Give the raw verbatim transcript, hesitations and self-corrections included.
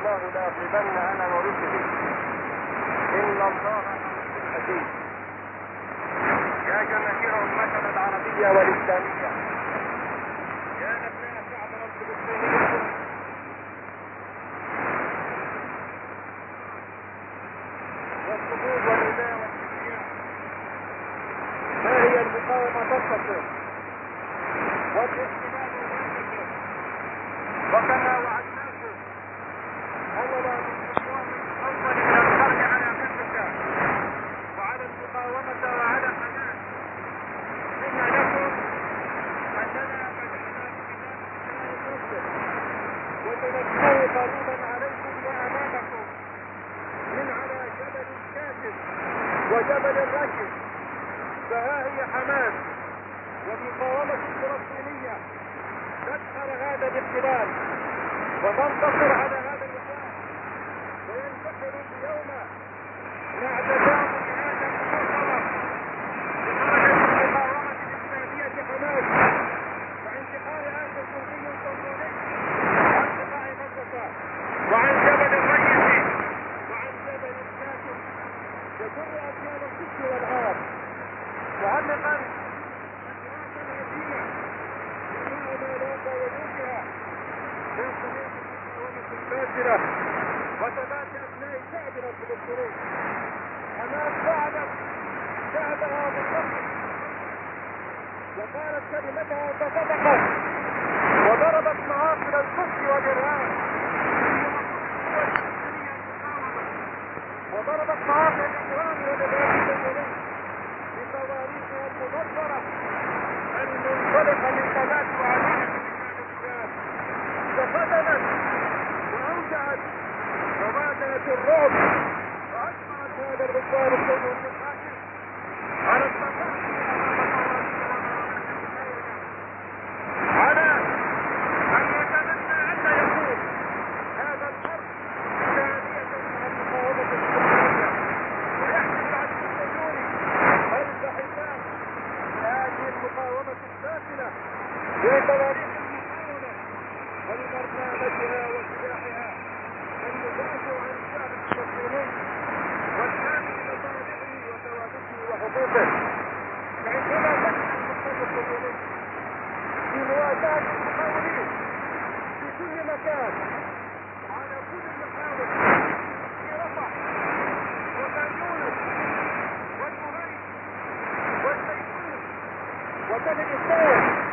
الله لاغلبن انا ورسلي ان الله حكيم. يا جماهير امتنا العربيه والاسلاميه، يا ابناء شعبنا الفلسطيني، والصدور والنداء والتشجيع، ما هي المقاومه تنتصر والاحتلال ينتصر، وكما وعدناكم اولا من اليوم الاول من الحرب على امريكا وعلى المقاومه وعلى حماس، قلنا لكم اننا بدانا وسنبتغي قريبا عليكم وامامكم من على جبل الكاتب وجبل الرجل. فها هي حماس والمقاومه الفلسطينيه تدحر هذا الاحتلال وتنتصر على هذا الإخوان، وينتقل اليوم مع تداعم هذا المنتصر بحركة المقاومة الإسلامية حماس وانتقال آخر تركي صهيوني عن قطاع غزة وعن جبل الريس وعن جبل الكاتب يجر أبناء القدس والعار معلقا أشراف الهزيمة ومع آلاف وجودها من صميم المقاومة الفاشلة وثبات أبناء شعبنا الفلسطيني. حماس وعدت شعبها بالنصر وقالت كلمتها فصدقت وضربت معاصر الكفر والإرهاب وضربت معاصر الإجرام والإرهاب الدولي بصواريخها المدبرة المنطلقة من قناة وعليها فقدمت وأوجعت وواجهت الرعب وأجمعت هذا الرجال الصهيوني الحاكم على التفاهم على أن يتمنى أن يكون هذا الحرب ثانية مع المقاومة الإسلامية ويحمل العدو الصهيوني خلف حساب هذه المقاومة الفاشلة بصواريخ المقاومة وببرنامجها وسلاحها المدافع عن الشعب الفلسطيني والحامي لمصالحه وثوابته وحقوقه. فعندما بدأ المقاومة الصهيوني في مواجهة المقاومين في كل مكان على كل المحاور في رفح وخان يونس والبريد والزيتون وبني الإسلام